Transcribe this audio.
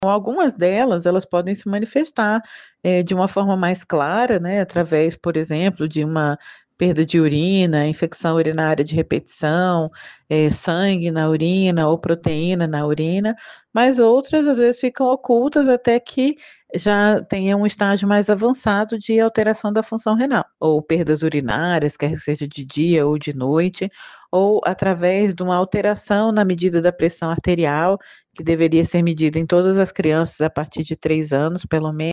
Algumas delas, elas podem se manifestar, de uma forma mais clara, né, através, por exemplo, de uma perda de urina, infecção urinária de repetição, sangue na urina ou proteína na urina, mas outras, às vezes, ficam ocultas até que já tenha um estágio mais avançado de alteração da função renal, ou perdas urinárias, quer seja de dia ou de noite, ou através de uma alteração na medida da pressão arterial, que deveria ser medida em todas as crianças a partir de 3 anos, pelo menos.